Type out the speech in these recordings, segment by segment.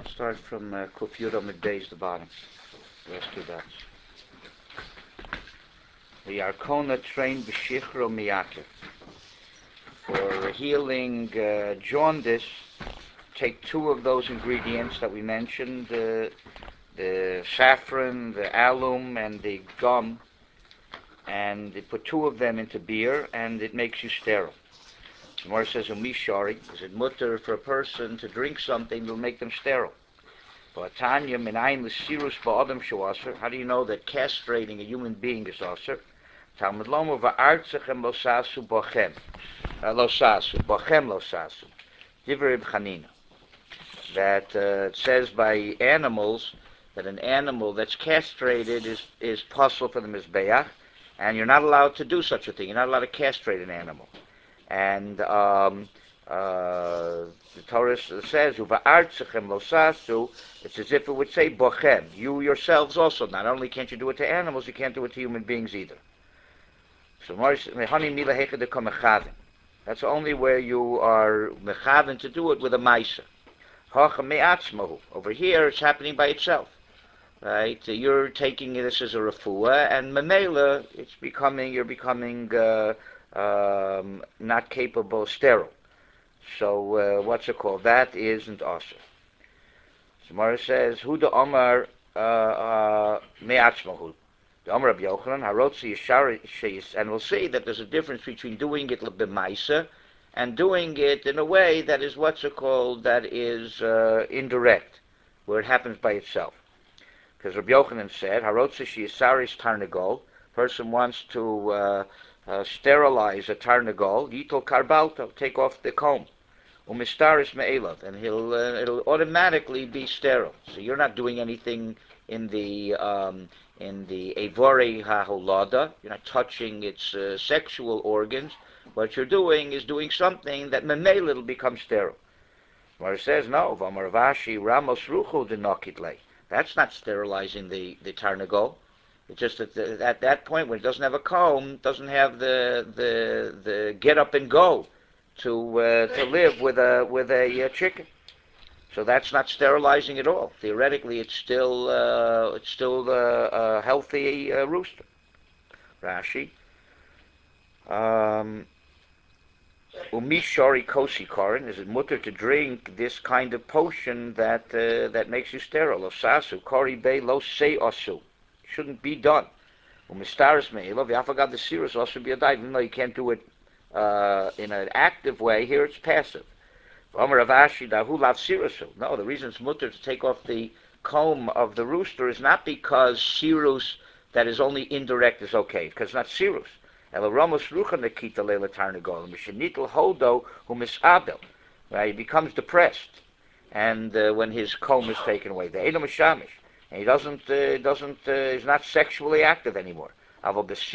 Start from Kuf Yudom Beis, the bottom. Last two dots. The Arkona trained B'Shichro Miyake. For healing jaundice, take two of those ingredients that we mentioned, the saffron, the alum, and the gum, and they put two of them into beer, and it makes you sterile. The Gemara says, Umishari, is it mutter for a person to drink something that will make them sterile? How do you know that castrating a human being is aser? Talmud Lomo va'artzachem losasu bochem. Bochem losasu. Divrei Chanina. That it says by animals, that an animal that's castrated is possible for the Mizbeach, and you're not allowed to do such a thing. You're not allowed to castrate an animal. And the Torah says, "Uva'artzachem losasu." It's as if it would say, "Bochem." You yourselves also. Not only can't you do it to animals, you can't do it to human beings either. So, that's only where you are mechaven to do it with a maisa. Over here, it's happening by itself. Right? You're taking this as a refuah, and memela, you're becoming not capable, sterile. So what's it called? That isn't asr. Gemara says, "Hu the Omar me'atzmahu." The Omar of Yochanan, Harotzi Yishar Sheis, and we'll see that there's a difference between doing it b'maisa and doing it in a way that is what's it called? That is indirect, where it happens by itself. Because Rabbi Yochanan said, "Harotzi Sheyisaris Tarnagol." Person wants to sterilize a tarnagol. Yitol karbalto, take off the comb. Umistaris me'elav, and it'll automatically be sterile. So you're not doing anything in the evore ha'holada. You're not touching its sexual organs. What you're doing is doing something that memela will become sterile. Where it says no, V'amar Vashi Ramos Ruchu denokitle. That's not sterilizing the tarnagol. It's just that at that point, when it doesn't have a comb, doesn't have the get up and go to live with a chicken. So that's not sterilizing at all. Theoretically, it's still a healthy rooster. Rashi. Umishori kosi korin, is it mutter to drink this kind of potion that makes you sterile? Osasu kori be lo se osu. Shouldn't be done. Umistaris me'elav yafagad the sirus also be a dive, even though you can't do it in an active way. Here it's passive. Omer Avashi dahu lav sirusu. No, the reason it's mutter to take off the comb of the rooster is not because sirus that is only indirect is okay, because it's not sirus. Right? He becomes depressed, and when his comb is taken away, and he he's not sexually active anymore. But if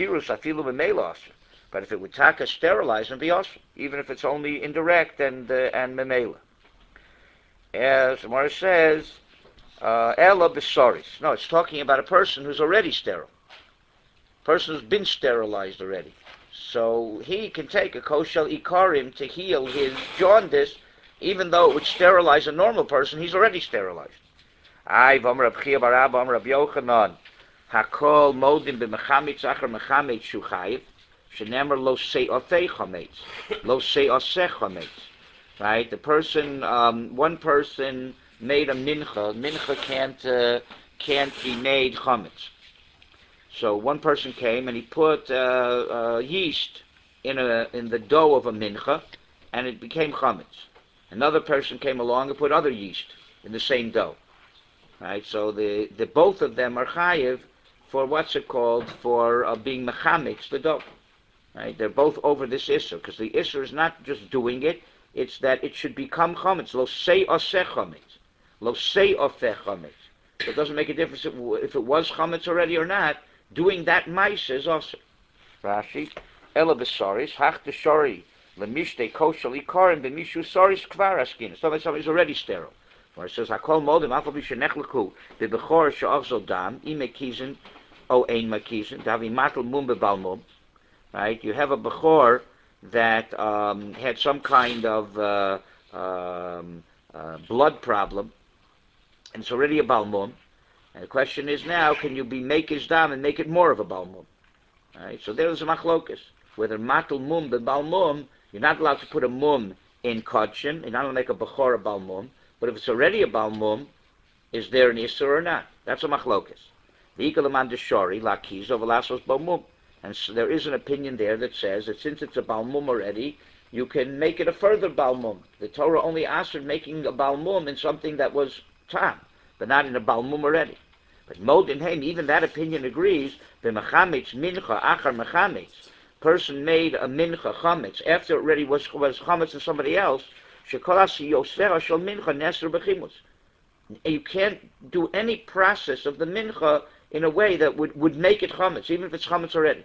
it would taka sterilize and be awesome, even if it's only indirect and memela. As Gemara says, Ella besaris. No, it's talking about a person who's already sterile. Person who's been sterilized already. So he can take a koshel ikarim to heal his jaundice, even though it would sterilize a normal person. He's already sterilized. Ay, v'amar Rab Chia bar Abba, v'amar Rab Yochanan, hakol modim b'mechamitz achar mechamitz shuchayiv, shenemer lo se'otei chametz, lo se'oseh chametz. Right? The person, one person made a mincha. Mincha can't be made chametz. So one person came and he put yeast in the dough of a mincha, and it became chametz. Another person came along and put other yeast in the same dough. Right? So the both of them are chayiv for what's it called, for being mechamitz the dough. Right? They're both over this isser, because the isser is not just doing it; it's that it should become chametz. Lo sei oseh chametz, lo sei ofeh chametz. So it doesn't make a difference if it was chametz already or not. Doing that mice is also. Rashi, ela besaris, hach de shori, lemishte koshel ikarim b'mishu saris kvar askin. Somebody's already sterile. Where it says, hakol modim, afal b'shenechleku, b'bechor she'achzol dam, imekizin, o ein makizin, davi matel mum bebalmum. Right? You have a bechor that had some kind of blood problem, and it's already a balmum. And the question is now, can you be make his dam and make it more of a balmum? Right? So there's a machlokus. Whether matul mum the balmum, you're not allowed to put a mum in kodshin. You're not allowed to make a bechor a balmum. But if it's already a balmum, is there an isur or not? That's a machlokus. The ikalaman deshori lakiz of alasos balmum. And so there is an opinion there that says that since it's a balmum already, you can make it a further balmum. The Torah only asked making a balmum in something that was tam, but not in a balmum already. But Modin Haim, even that opinion agrees. The mechametz mincha achar mechametz. Person made a mincha chametz after it already was chametz in somebody else. Shekolasi yosera shel mincha neser bechimus. You can't do any process of the mincha in a way that would make it chametz, even if it's chametz already.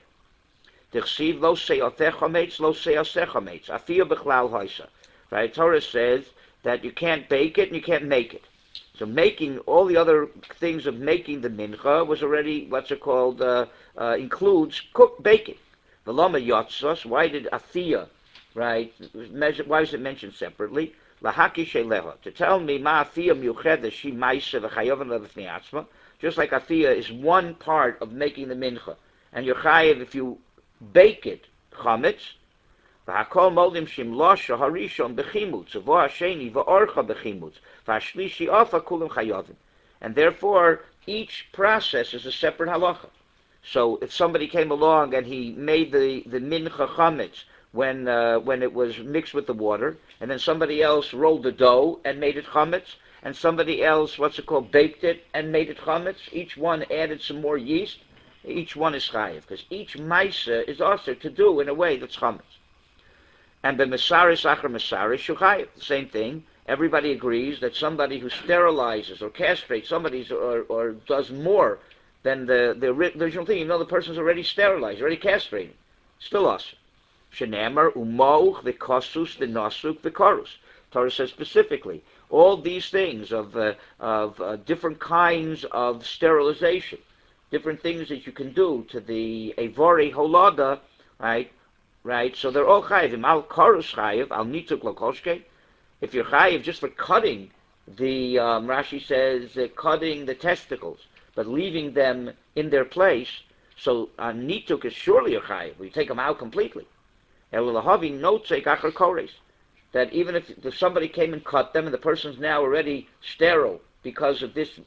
Tichsiv lo se'oteh chametz, lo se'aseh chametz. Afiyah bechlal haisa. Right? Torah says that you can't bake it and you can't make it. So making all the other things of making the mincha was already what's it called includes baking. The lama yotzos. Why did afiyah, right? Why is it mentioned separately? Lahaki sheleha, to tell me ma afiyah miuchedes she ma'isa v'chayovan levifnei atzma. Just like afiyah is one part of making the mincha, and you're chayiv if you bake it chametz. V'hakol modim shimlosha harishon bechimutz, v'o hasheni v'orcha bechimutz, v'hashlishi ofa kulim chayovim. And therefore, each process is a separate halacha. So if somebody came along and he made the mincha chametz when it was mixed with the water, and then somebody else rolled the dough and made it chametz, and somebody else, baked it and made it chametz, each one added some more yeast, each one is chayiv, because each maisa is also to do in a way that's chametz. And the mesaris achar mesaris shuchayiv, the same thing. Everybody agrees that somebody who sterilizes or castrates somebody or does more than the original thing, even though the person's already sterilized, already castrated, still awesome. Shenemar umouch v'kosus v'nosuk v'korus. Torah says specifically all these things of different kinds of sterilization, different things that you can do to the evori holada, right? Right, so they're all chayiv. Al karus chayiv, al nituk lokoshke. If you're chayiv just for cutting the, Rashi says, cutting the testicles, but leaving them in their place, so nituk is surely a chayiv. You take them out completely. El lahavi notzek achar kores. That even if somebody came and cut them, and the person's now already sterile because of this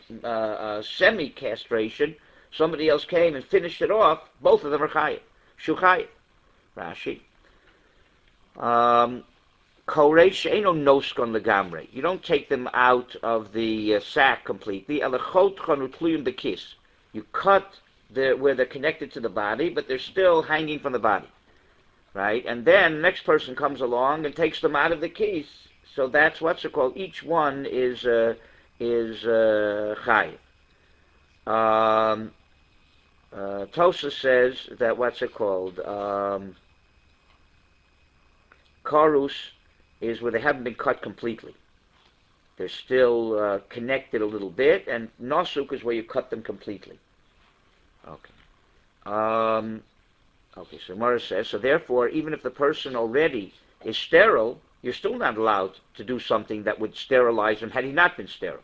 semi-castration, somebody else came and finished it off, both of them are chayiv. Shu chayiv. Rashi. Koresh eno noskon legamre. You don't take them out of the sack completely. Elechot chanutluyim bekis. You cut where they're connected to the body, but they're still hanging from the body, right? And then the next person comes along and takes them out of the kiss. So that's what's it called. Each one is chayiv. Tosa says that what's it called? Karus is where they haven't been cut completely. They're still connected a little bit, and nosuk is where you cut them completely. Okay. Okay, so Mara says, so therefore, even if the person already is sterile, you're still not allowed to do something that would sterilize him had he not been sterile.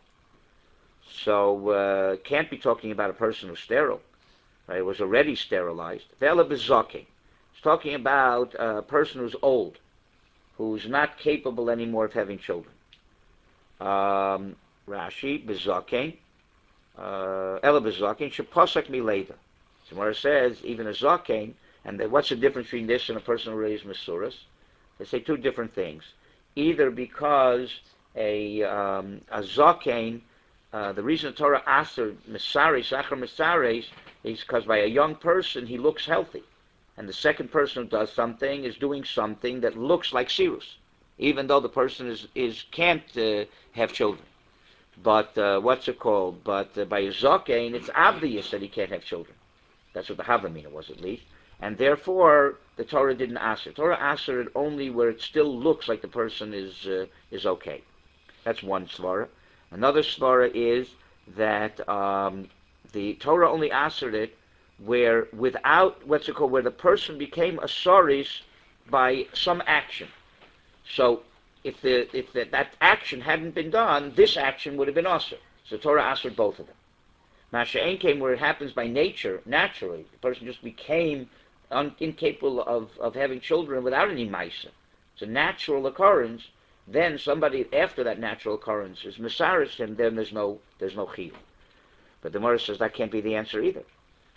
So, can't be talking about a person who's sterile. Right? It was already sterilized. Vela bezoking. It's talking about a person who's old, who's not capable anymore of having children. Rashi, bezoking, Ela bezoking, sheposak mileda. Gemara says, even a zoking, and what's the difference between this and a person who raised Masuras? They say two different things. Either because a zoking, the reason the Torah asks Mesares, Achar Mesares, is because by a young person he looks healthy. And the second person who does something is doing something that looks like Sirus, even though the person can't have children. But what's it called? But by a zokein, it's obvious that he can't have children. That's what the Havamina was, at least. And therefore, the Torah didn't ask it. Torah asked it only where it still looks like the person is okay. That's one svara. Another svara is that the Torah only answered it where without what's it called, where the person became a saris by some action. So if that action hadn't been done, this action would have been also. So Torah answered both of them. Masha'en came where it happens by nature, naturally. The person just became incapable of having children without any Maisa. It's a natural occurrence. Then somebody after that natural occurrence is Mesaris him, then there's no Chiyuv. But the Gemara says that can't be the answer either.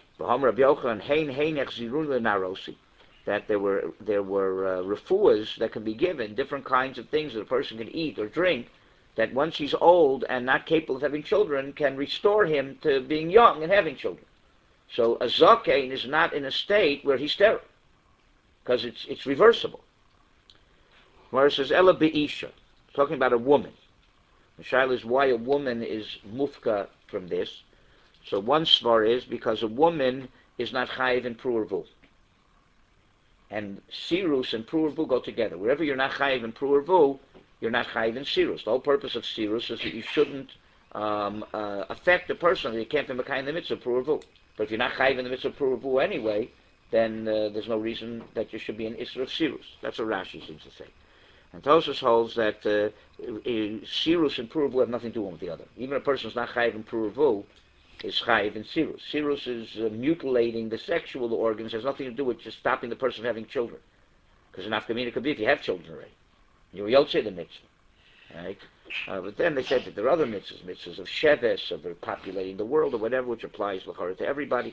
That there were refuahs that can be given, different kinds of things that a person can eat or drink, that once he's old and not capable of having children, can restore him to being young and having children. So a Zakein is not in a state where he's sterile, because it's reversible. Where it says Ella Be'isha, talking about a woman. The shaila is why a woman is mufka from this. So one svar is because a woman is not chayiv in pru'urvu. And sirus and pru'urvu go together. Wherever you're not chayiv in pru'urvu, you're not chayiv in sirus. The whole purpose of sirus is that you shouldn't affect the person. You can't be mekayim the mitzvah pru'urvu. But if you're not chayiv in the mitzvah pru'urvu anyway, then there's no reason that you should be an isra of sirus. That's what Rashi seems to say. And Tosfos holds that sirus and pru'urvu have nothing to do one with the other. Even a person who's not chayiv in pru'urvu is chayiv in sirus. Sirus is mutilating the sexual organs. It has nothing to do with just stopping the person from having children. Because an afkamina could be if you have children already. You're yotze the mitzvah. Right? But then they said that there are other mitzvahs of sheves, of populating the world or whatever, which applies l'chara to everybody.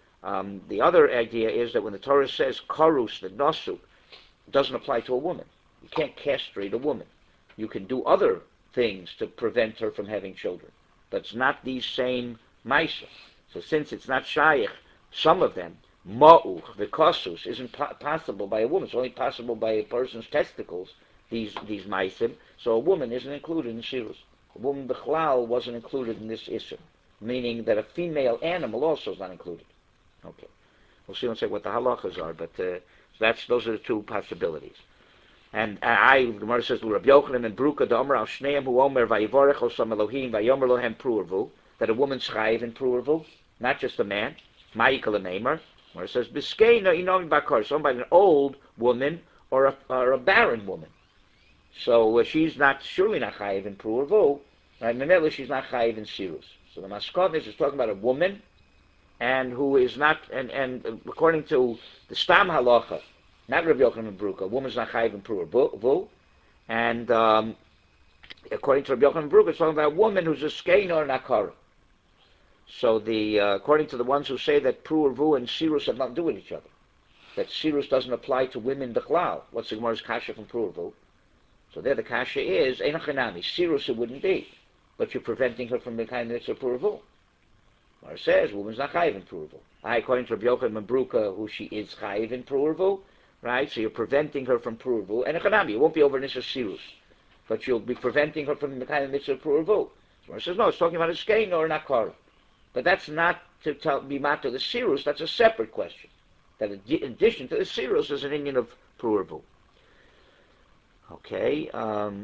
The other idea is that when the Torah says karus, the nasu, it doesn't apply to a woman. You can't castrate a woman. You can do other things to prevent her from having children. But it's not these same Maisa. So since it's not Shaykh, some of them, Ma'uch, Vikosus, isn't possible by a woman. It's only possible by a person's testicles, these Maisim. So a woman isn't included in Shirus. A woman, Bechlal, wasn't included in this Isser, meaning that a female animal also is not included. Okay. We'll see what the halachas are, but those are the two possibilities. And the Gemara says, Rabbi Yochanan and Bruka, the Omer al Shneim, who Omer, Vayivorech, Osam Elohim, Vayomer Lohem Pru'urvu, that a woman's chayiv in pru'urvu, not just a man. Ma'ikal Neimer, where it says Biskeina Inomi Bakar, somebody an old woman or a barren woman. So she's surely not chayiv in pru'urvu. Right? Memela, she's not chayiv in sirus. So the maskon is talking about a woman, and who is not, and according to the stam halacha, not Rabbi Yochanan and Bruka, a woman's not chayiv in pru'urvu, and according to Rabbi Yochanan and Bruka, it's talking about a woman who's a skeina or an akara. So according to the ones who say that pru'urvu and sirus have nothing to do with each other, that sirus doesn't apply to women b'chlal. What's the Gemara's kasha from pru'urvu? So there the kasha is einachanami. Sirus it wouldn't be, but you're preventing her from the kind of mitzvah pru'urvu. Gemara says woman's not chayiv in pru'urvu. According to Rabbi Yochanan and Bruka, who she is chayiv in pru'urvu, right? So you're preventing her from pru'urvu. Einachanami, it won't be over nissa sirus, but you'll be preventing her from the kind of mitzvah pru'urvu. Gemara says no, it's talking about a skein or an akara. But that's not to be matter the sirus. That's a separate question. That in addition to the sirus is an Indian of pru'urvu. Okay. The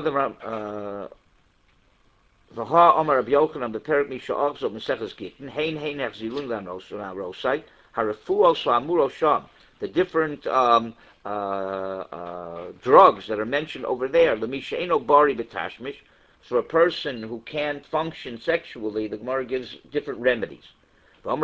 Ha Amar Rabbi Yochanan beperek misha also Meseches Gittin hein hechzirun lanosai harafu also amuro sham. The different drugs that are mentioned over there. Lemisha eno bari betashmish. So a person who can't function sexually, the Gemara gives different remedies. I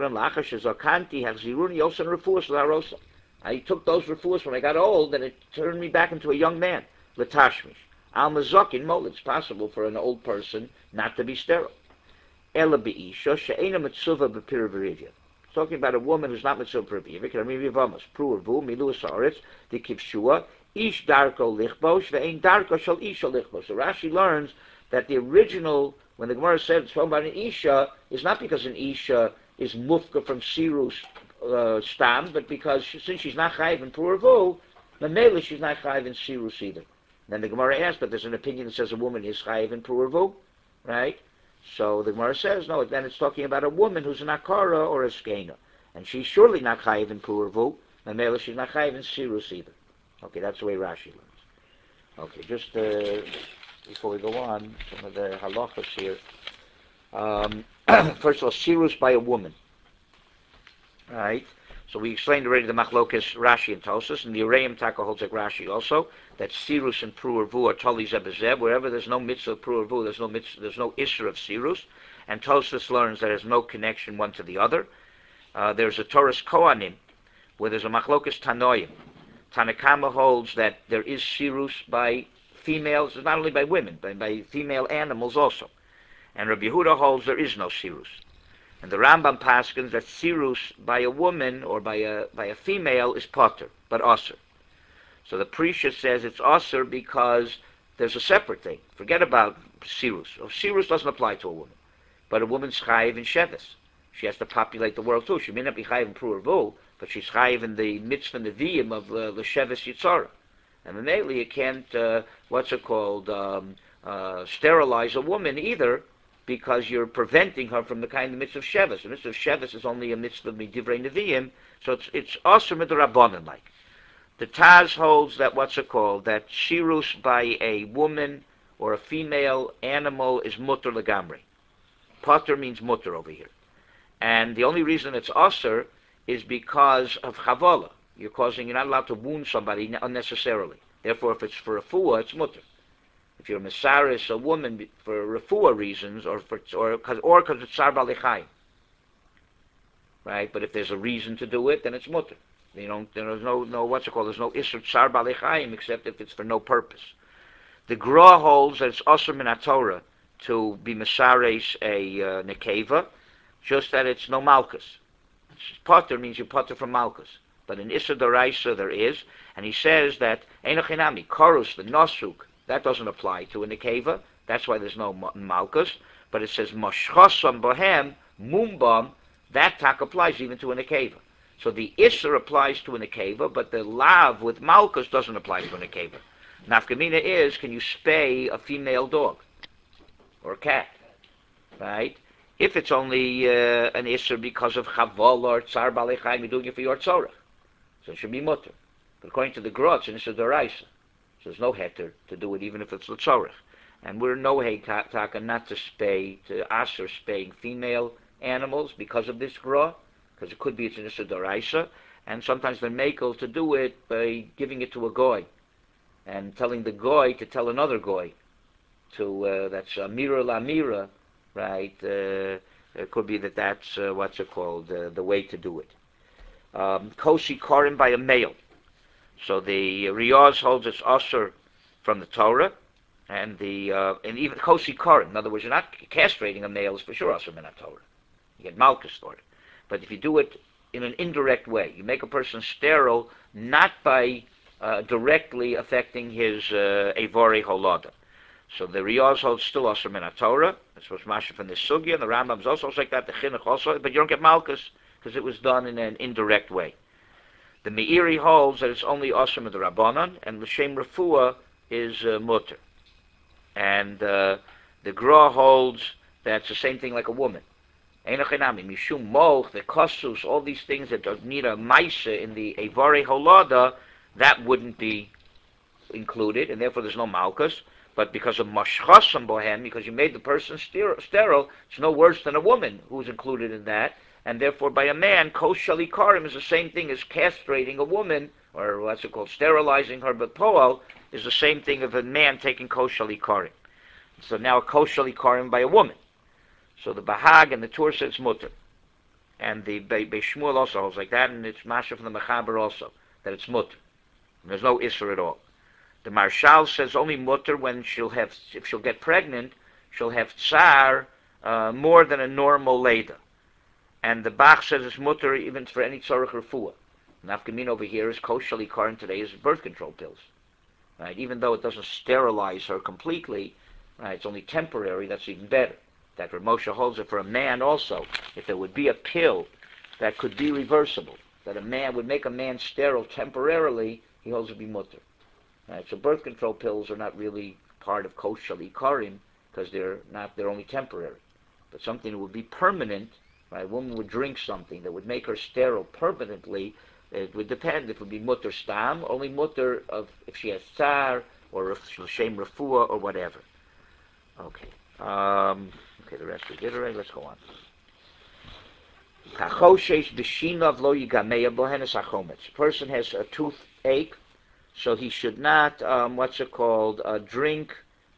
took those refuahs when I got old, and it turned me back into a young man. Latashmish. Al mazakin mol. It's possible for an old person not to be sterile. Ela be'isha she'ena mitzuva b'piravirivya. Talking about a woman who's not mitzuva b'piravirivya. K'ramim yivamas. Pru'urvu, miluas ha'aretz, the kivshua, ish darko lichbosh, ve'ein darko shal isha lichbosh. So Rashi learns that the original, when the Gemara said it's talking about an isha, is not because an isha is mufka from sirus stam, but because since she's not chayiv in pru'urvu, memela she's not chayiv in sirus either. Then the Gemara asks, but there's an opinion that says a woman is chayiv in pru'urvu, right? So the Gemara says, no, then it's talking about a woman who's an akara or a skeina. And she's surely not chayiv in pru'urvu, memela she's not chayiv in sirus either. Okay, that's the way Rashi learns. Okay, just before we go on, some of the halachas here. First of all, sirus by a woman. Right? So we explained already the Machlokes Rashi and Tosas, and the Ureim Taka holds like Rashi also, that Sirus and Pru'ervu are Tali Zebezeb. Wherever there's no mitzvah of Pru'ervu, there's no Isser of Sirus. And Tosas learns that there's no connection one to the other. There's a Torah's Kohanim, where there's a Machlokes Tanoim. Tanakama holds that there is Sirus by females, not only by women, but by female animals also. And Rabbi Yehuda holds there is no Sirus. And the Rambam paskins that Sirus by a woman or by a female is potter, but Aser. So the Prisha says it's Aser because there's a separate thing. Forget about Sirus. Sirus doesn't apply to a woman. But a woman's chayiv in Shevis. She has to populate the world too. She may not be chayiv in Pru'ervu, but she's chayiv in the mitzvah neviim of the Shevis Yitzhara. And then you can't, sterilize a woman either, because you're preventing her from the kind of mitzvah of Shevis. The mitzvah of Shevis is only a mitzvah midivrei neviim, so it's Aser midrabanan like. The Taz holds that that shirus by a woman or a female animal is mutter legamri. Potter means mutter over here. And the only reason it's Aser is because of chavala. You're not allowed to wound somebody unnecessarily. Therefore, if it's for refuah, it's mutter. If you're mesaris, a woman for refuah reasons, or because it's sar b'alei, right? But if there's a reason to do it, then it's mutter. There's no there's no isur sar b'alei except if it's for no purpose. The Gra holds that it's asur min haTorah to be mesaris a nekeva, just that it's no malchus. Potter means you potter from malchus. But in Issa Daraisa there is, and he says that Einochinami, Korus, the Nosuk, that doesn't apply to a Nekeva, that's why there's no Malkus, but it says Moshchosam Bohem, Mumbam, that tak applies even to a Nekeva. So the Issa applies to a Nekeva, but the Lav with Malkus doesn't apply to a Nekeva. Nafkamina is, can you spay a female dog? Or a cat? Right? If it's only an Issa because of Chaval or Tsar Balei Chaim, you're doing it for your Tzorach. So it should be mutter. But according to the Grotz, it's a deraisa. So there's no heter to do it even if it's l'tzorech. And we're no taka not to spay, to aser spaying female animals because of this Gra, because it could be it's an issa deraisa. And sometimes they're makel to do it by giving it to a goy and telling the goy to tell another goy. That's mira la mira, right? It could be that's the way to do it. Kosi Korim by a male. So the Riyaz holds its Aser from the Torah, and even Kosi Korim. In other words, you're not castrating a male is for sure Aser min Torah. You get Malchus for it. But if you do it in an indirect way, you make a person sterile not by directly affecting his Eivori Holada. So the Riyaz holds still Aser min Torah. That's what's Masha from the Sugya, and the Rambam's also like that, the Chinuch also, but you don't get Malchus, because it was done in an indirect way. The Meiri holds that it's only Asr with the Rabbanon, and L'Shem Refuah is Mutter. And the Gra holds that it's the same thing like a woman. Einochinami, Mishum Moch, the Kosus, all these things that need a Maisa in the Eivori Holada, that wouldn't be included, and therefore there's no Malchus. But because of Mashchasam Bohem, because you made the person sterile, it's no worse than a woman who's included in that. And therefore, by a man, Kos Shalikarim is the same thing as castrating a woman, or what's it called, sterilizing her, but Poal is the same thing of a man taking Kos Shalikarim. So now a Kos Shalikarim by a woman. So the Bahag and the Tur says mutter. And the Beishmuel also holds like that, and it's Masha from the Mechaber also, that it's mutter. And there's no Isser at all. The Marshal says only mutter when if she'll get pregnant, she'll have tsar more than a normal Leda. And the Bach says it's mutter even for any tzorach refuah. Nafkamin over here is kos shalikarim today is birth control pills. Right? Even though it doesn't sterilize her completely, right, it's only temporary, that's even better. That Rav Moshe holds it for a man also. If there would be a pill that could be reversible, that a man would make a man sterile temporarily, he holds it to be mutter. Right? So birth control pills are not really part of kos shalikarim because they're only temporary. But something that would be permanent, right? A woman would drink something that would make her sterile permanently. It would depend if it would be mutter stam, only mutter of if she has tsar or shem refuah or whatever. Okay. The rest we did already. Let's go on. Kachoshesh b'shinav lo yigameya bohenes achometz. A person has a toothache, so he should not, drink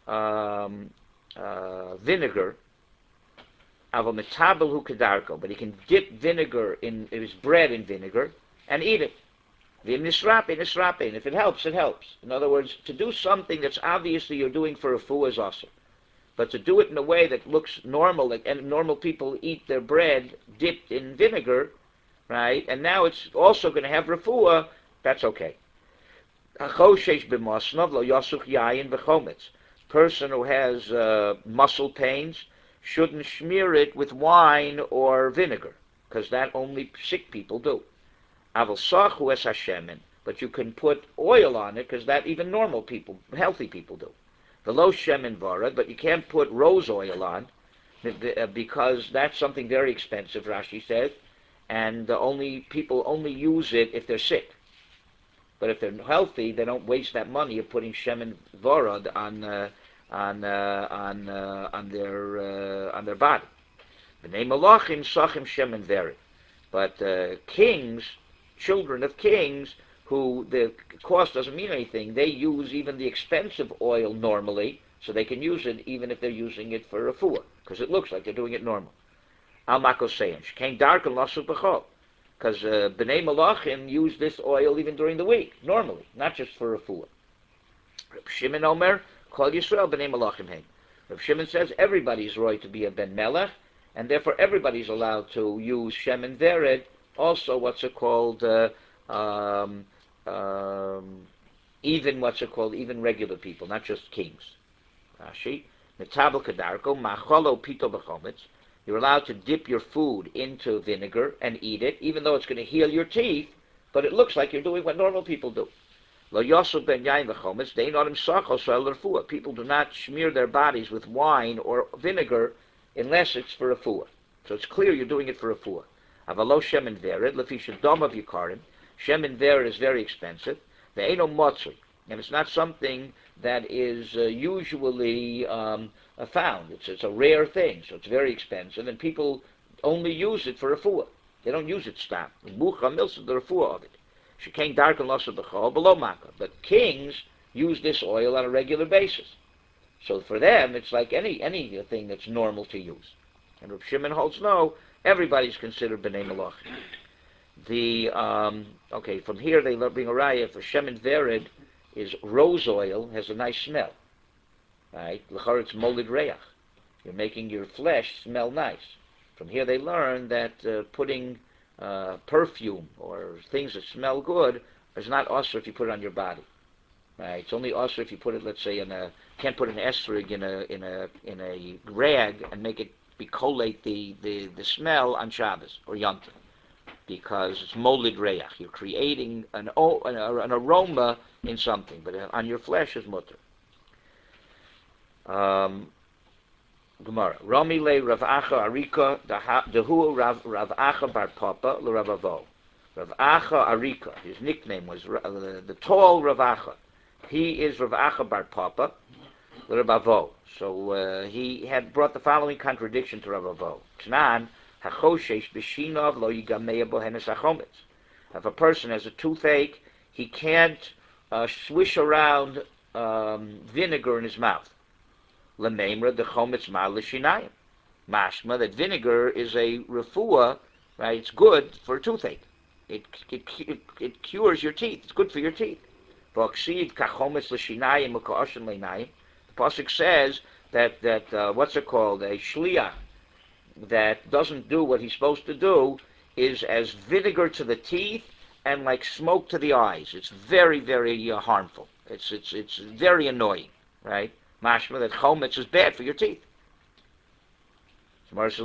vinegar. Aval metabel hu kedarko, but he can dip vinegar in his bread in vinegar and eat it. V'im nisrapin, nisrapin. If it helps, it helps. In other words, to do something that's obviously you're doing for a fu is awesome. But to do it in a way that looks normal, like and normal people eat their bread dipped in vinegar, right? And now it's also going to have refuah, that's okay. Person who has muscle pains shouldn't smear it with wine or vinegar, because that only sick people do. But you can put oil on it, because that even normal people, healthy people do. The low shemen vara, but you can't put rose oil on, because that's something very expensive, Rashi says, and people only use it if they're sick. But if they're healthy, they don't waste that money of putting shemen vara on their body. B'nei malachim sachim shemen veri. But kings, children of kings, who the cost doesn't mean anything, they use even the expensive oil normally, so they can use it even if they're using it for refuah, because it looks like they're doing it normal. Al makoseim shekain darken lasu b'chol, because b'nei malachim use this oil even during the week, normally, not just for refuah. Reb Shimon Omer, Kol Yisrael b'nei malachim heim. Reb Shimon says everybody's right to be a ben melech, and therefore everybody's allowed to use shemen vered, also even regular people, not just kings. Rashi, metabel kadarko, macholo pito b'chometz. You're allowed to dip your food into vinegar and eat it, even though it's going to heal your teeth, but it looks like you're doing what normal people do. Lo yosel ben yain v'chometz, dein odem sachos refuah. People do not smear their bodies with wine or vinegar unless it's for refuah. So it's clear you're doing it for refuah. Avalo shemen vered, lefi shadom of yikarim. Shemen vered is very expensive. Ve'eno motzri, and it's not something that is usually found. It's a rare thing, so it's very expensive, and people only use it for refuah. They don't use it stam. Mucha milsa the refuah of it. Shekain darken losa b'chol below makkah. But kings use this oil on a regular basis. So for them, it's like anything that's normal to use. And Reb Shimon holds no, everybody's considered b'nei malachim. From here they bring a raya for shemen vered is rose oil, has a nice smell, right? L'char it's molded reach. You're making your flesh smell nice. From here they learn that putting perfume or things that smell good is not usher if you put it on your body, right? It's only usher if you put it, let's say, can't put an esrog in a rag and make it collate the smell on Shabbos or Yom Tov, because it's molded reach. You're creating an aroma in something, but on your flesh is mutter. Gemara. Rami le Rav Acha Arika Dehu Rav Acha Bar Papa le Rav Avo. Rav Acha Arika. His nickname was the tall Rav Acha. He is Rav Acha Bar Papa le Rav Avo. So he had brought the following contradiction to Rav Avo. Knan hachoshesh b'shinav lo yigameya bohenes achometz. If a person has a toothache, he can't swish around vinegar in his mouth. L'meimra the chometz mal l'shinayim. Mashma, that vinegar is a refuah, right? It's good for a toothache. It cures your teeth. It's good for your teeth. V'oksiv kachometz l'shinayim u'ka'oshen l'nayim. The pasuk says that what's it called? A shliach that doesn't do what he's supposed to do is as vinegar to the teeth and like smoke to the eyes. It's very, very harmful. It's very annoying, right? Mashma, that chometz is bad for your teeth. It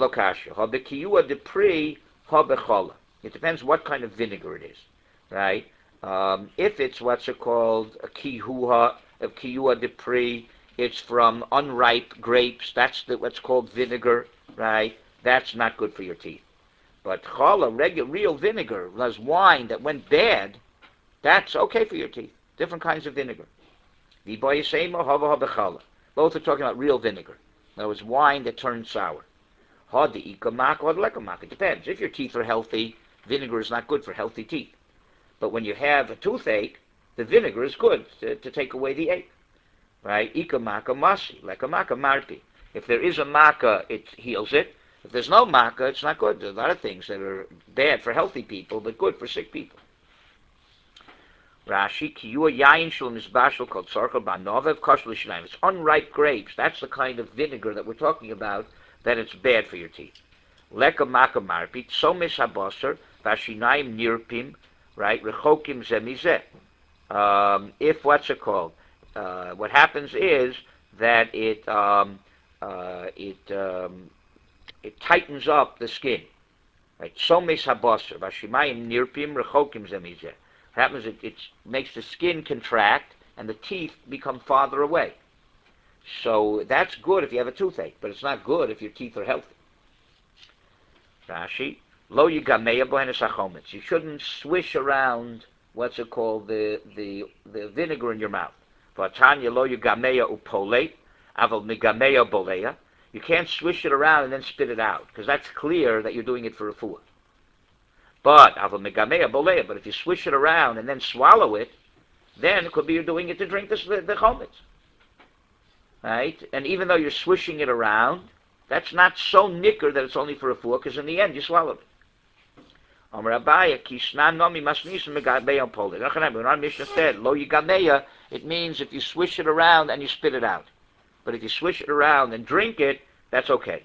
depends what kind of vinegar it is, right? If it's what's called a kiyua de pri, it's from unripe grapes. That's what's called vinegar, right? That's not good for your teeth. But challah, real vinegar, was wine that went bad, that's okay for your teeth. Different kinds of vinegar. Both are talking about real vinegar. In other words, wine that turned sour. Hard to eat a mark or like a mark. It depends. If your teeth are healthy, vinegar is not good for healthy teeth. But when you have a toothache, the vinegar is good to take away the ache. Right? Ika maka masi, like a maka marpi. If there is a maka, it heals it. If there's no maka, it's not good. There are a lot of things that are bad for healthy people, but good for sick people. Rashi, kiyua yain shul misbashel kol tzarchel ba'novev kosher l'shinayim. It's unripe grapes. That's the kind of vinegar that we're talking about, that it's bad for your teeth. Leka maka marpi, tzomis habosar, v'ashinayim nirpim, right? Rechokim zemizeh. If, what's it called? What happens is that it tightens up the skin. Right? Tzomis habosar, v'ashinayim nirpim, rechokim zemizeh. Happens it makes the skin contract and the teeth become farther away. So that's good if you have a toothache, but it's not good if your teeth are healthy. Rashi, lo yigameya bohenes hachometz. You shouldn't swish around what's it called, the vinegar in your mouth. V'atanya lo yigameya upoleit, aval migameya boleya. You can't swish it around and then spit it out, because that's clear that you're doing it for refuah. But if you swish it around and then swallow it, then it could be you're doing it to drink the chometz. Right? And even though you're swishing it around, that's not so nicker that it's only for a four, because in the end you swallowed it. When our Mishnah said, lo yigameya, it means if you swish it around and you spit it out. But if you swish it around and drink it, that's okay.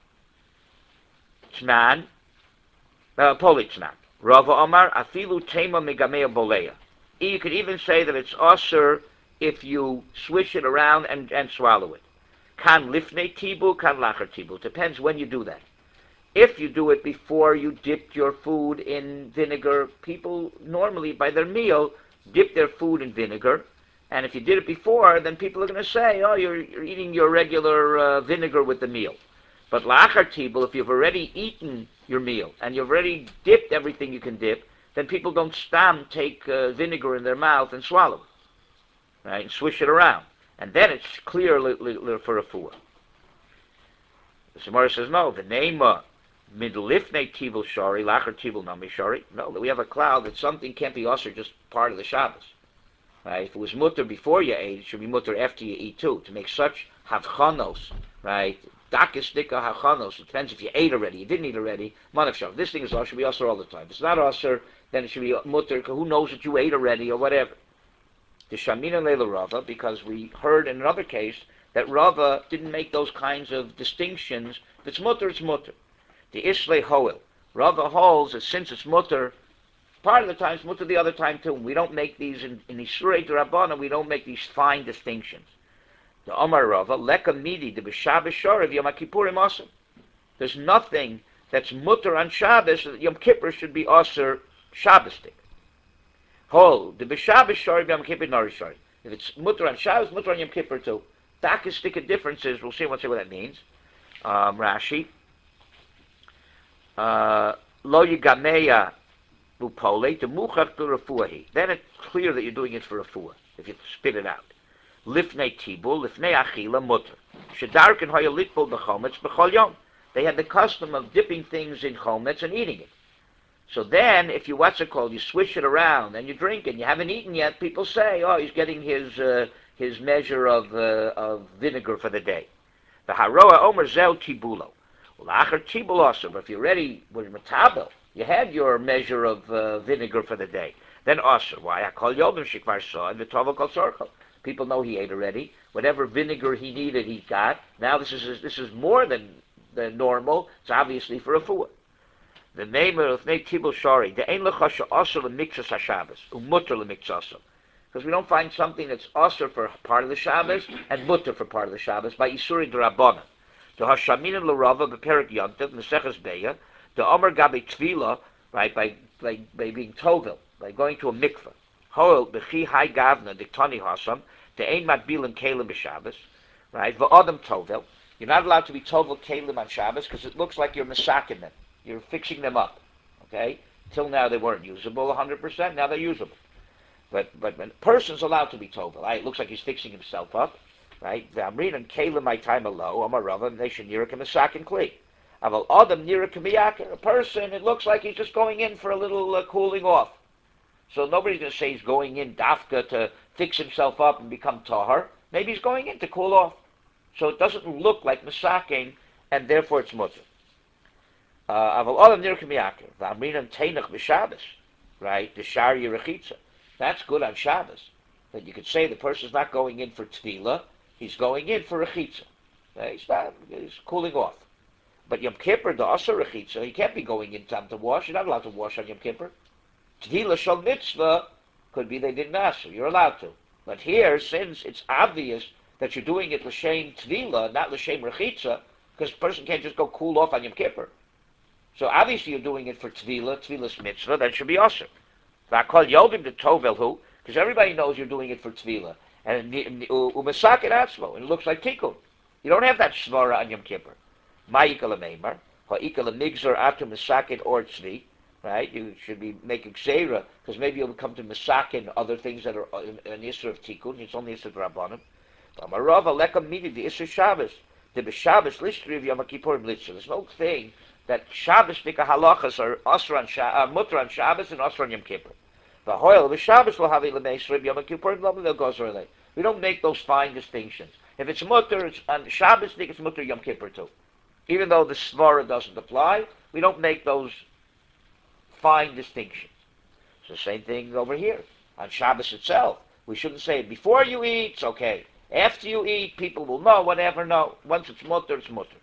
Tnan, Politznak. Rava Omar, afilu tema megameya boleya. You could even say that it's osir if you swish it around and swallow it. Kan lifnei tibu, kan lacher tibu. Depends when you do that. If you do it before you dipped your food in vinegar, people normally by their meal dip their food in vinegar. And if you did it before, then people are going to say, oh, you're eating your regular vinegar with the meal. But lachar tibul, if you've already eaten your meal and you've already dipped everything you can dip, then people don't take vinegar in their mouth and swallow it, right? And swish it around, and then it's clear for a fuah. The Gemara says no. The name midlifnei tibul shari lachar tibul nami shari. No, we have a cloud that something can't be usher just part of the Shabbos. Right? If it was mutter before you ate, it should be mutter after you eat too. To make such havchanos, right? Dakistika hachanos. It depends if you ate already, you didn't eat already. Manavshav. This thing is usher, should be usher all the time. If it's not usher, then it should be mutter. Who knows that you ate already or whatever? The Shamina Leila Rava, because we heard in another case that Rava didn't make those kinds of distinctions. If it's mutter, it's mutter. The Ishle Hoel. Rava holds that since it's mutter, part of the time it's mutter, the other time too. We don't make these in Isurei D'Rabbanan, we don't make these fine distinctions. The Omar Rava, Leka Midi, the B'Shabbos Shor of Yom Kippurim Aser. There's nothing that's mutter on Shabbos that Yom Kippur should be Aser Shabbosdik. Hol, the B'Shabbos Shor of Yom Kippur Nori Shor. If it's mutter on Shabbos, mutter on Yom Kippur too. Dakistika differences, we'll see what that means. Rashi. Lo Yigameya Upole, the Muchach to Refuahi. Then it's clear that you're doing it for Refuah, if you spit it out. Lifnei tibul, lifnei achila mutter. Shedarkin hoya litbul b'chometz b'chol yom. They had the custom of dipping things in chometz and eating it. So then, if you you swish it around and you drink it, and you haven't eaten yet, people say, oh, he's getting his measure of vinegar for the day. The haroa omer zel tibulo. Well, acher tibul also, but if you're ready with metabel, you had your measure of vinegar for the day, then also. Why? I call yodem shikvar saw and v'tova kol sorchel. People know he ate already. Whatever vinegar he needed, he got. Now this is more than normal. It's obviously for a fuah. The name of Nei Tibul Shari, the Ein Lechasha Asr L'Mikzas HaShabbos, Umutter L'Mikzasam. Because we don't find something that's Asr for part of the Shabbos and Mutter for part of the Shabbos by Isuri D'Rabbanan. The Hashamin L'Rava B'Perik Yontev, Meseches Beya, the Omer Gabi Tvila, right, by being Tovil, by going to a mikveh. Hoel B'Chi Hai Gavna Diktani Hasam, the Ein Matbilim Kalim B'Shabbos, right, V'Adam Tovil. You're not allowed to be Tovil Kalim on Shabbos because it looks like you're masaking them. You're fixing them up, okay? Till now they weren't usable 100%. Now they're usable. But when a person's allowed to be tovel, right? It looks like he's fixing himself up, right? V'amrin and Kalim my time alo, Amar Rava, Nation Yirik and Masak and Kli. Aval Adam Nira Kamiyaker, a person, it looks like he's just going in for a little cooling off. So nobody's going to say he's going in dafka to fix himself up and become tahar. Maybe he's going in to cool off. So it doesn't look like misaking, and therefore it's mutter. Aval Adam Nira Kamiyaker, V'amrinan Teinach B'Shabbos, right? The Shari Rechitza. That's good on Shabbos. That you could say the person's not going in for tefillah, he's going in for rechitza. He's cooling off. But Yom Kippur, the Asar rechitza, he can't be going in time to wash. You're not allowed to wash on Yom Kippur. Tefillah shal mitzvah could be they didn't ask you. You're allowed to. But here, since it's obvious that you're doing it l'shem tefillah, not l'shem rechitza, because a person can't just go cool off on Yom Kippur. So obviously you're doing it for tefillah's mitzvah, that should be Asar. V'akol yodim the tovel hu, because everybody knows you're doing it for tefillah. And umasak and atzmo, and it looks like tikkun. You don't have that svara on Yom Kippur. Ma'ikal meimar, ha'ikal migzor atu masakin or tzvi, right? You should be making xera, because maybe you'll come to masakin, other things that are an isra of tikkun. It's only isra of rabbanim. Amarava lekam midi the isra Shabbos. The b'Shabbos listri of Yom Kippur blitzah. There's no thing that Shabbos nika halachas are mutter on Shabbos and asr on Yom Kippur. The hoil of Shabbos will have Yom Kippur goes. We don't make those fine distinctions. If it's mutter, it's on Shabbos, I think it's mutter Yom Kippur too. Even though the svara doesn't apply, we don't make those fine distinctions. It's the same thing over here on Shabbos itself. We shouldn't say before you eat, it's okay. After you eat, people will know, whatever. No, once it's mutter, it's mutter.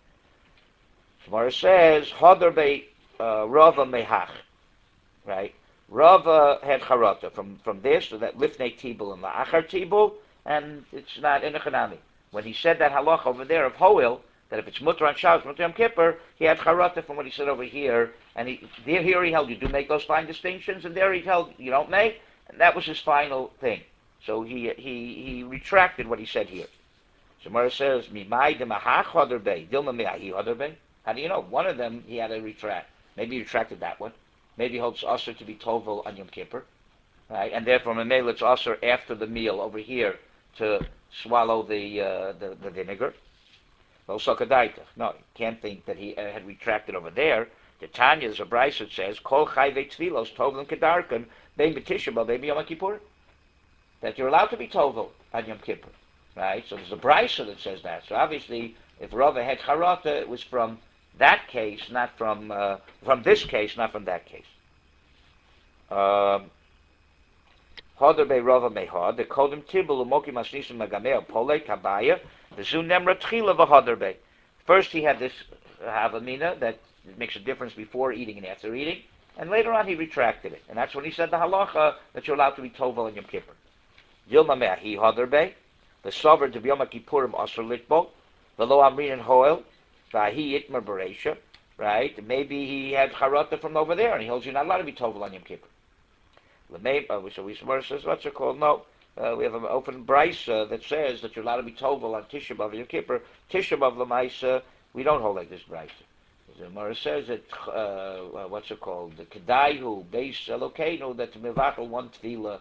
Gemara says, Hadar be Rava mehach, right? Rava had charata from this, so that lifnei tibul and la'achar tibul, and it's not in a chanami. When he said that halach over there of Hoel, that if it's mutter on Shabbos, mutter Yom Kippur, he had charata from what he said over here, and here he held you do make those fine distinctions, and there he held you don't make, and that was his final thing. So he retracted what he said here. So Gemara says, Mimai demahach hadar bei, dilma me'ahi hadar bei. How do you know? One of them he had to retract. Maybe he retracted that one. Maybe he holds Asr to be Tovel on Yom Kippur. Right? And therefore, Mamela, it's Asr after the meal over here to swallow the vinegar. No, you can't think that he had retracted over there. The Tanya, there's a brayso that says, Kol chayvei tfilos Tovel and kedarkan, bein b'tisha b'al, bein b'yom Kippur. That you're allowed to be Tovel on Yom Kippur. Right? So there's a brayso that says that. So obviously, if Rava had charata, it was from that case, not from this case, not from that case. Hadar be Rava mehad. The kodem tibul umoki masnisim magameh pole kabaya. The zu nemra tchila v'hadar be. First he had this havamina that makes a difference before eating and after eating, and later on he retracted it, and that's when he said the halacha that you're allowed to be tovel in Yom Kippur. Dilma me'ahi hadar be. The sovereign to Yom Kippurim asur litbo. The lo amrin and hoel. Vahi itmar bereisha, right? Maybe he had charata from over there, and he holds you're not allowed to be tovel on Yom Kippur. So we says, what's it called? No, we have an open bryce that says that you're allowed to be tovel on Tisha B'av Yom Kippur. Tisha B'av L'maisa, we don't hold like this bryce. The Gemara says that what's it called? The Kedaihu Beis Elokeinu, that mevachel one tefillah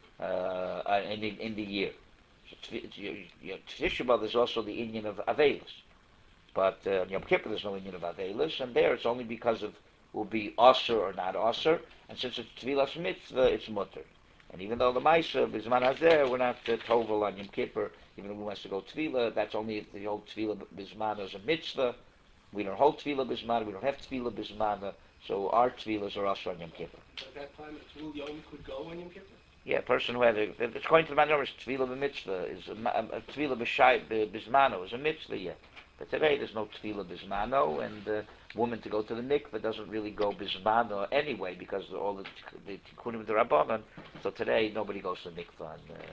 in the year. So, Tisha B'av is also the Inyan of Avelis. But Yom Kippur, there's no Inyan of Avelis, and there it's only because of will be Asr or not Asr, and since it's Tvilas Mitzvah, it's Mutter. And even though the Maisa, Bizman Hazeh, we're not Tovel on Yom Kippur, even though we wants to go Tvila, that's only if the whole Tvila Bizman is a Mitzvah. We don't hold Tvila Bizman, we don't have Tvila Bizman, so our Tvilas are Asr on Yom Kippur. At that time, a Tvil Yom could go on Yom Kippur? Yeah, a person who had it's according to the Manorah, Tvila B'Mitzvah, is a Tvila Bizmano, is a Mitzvah, yeah. But today there's no tefillah bismano, and woman to go to the mikveh doesn't really go bismano anyway because all the tikkunim of the rabbanon. So today nobody goes to the mikveh on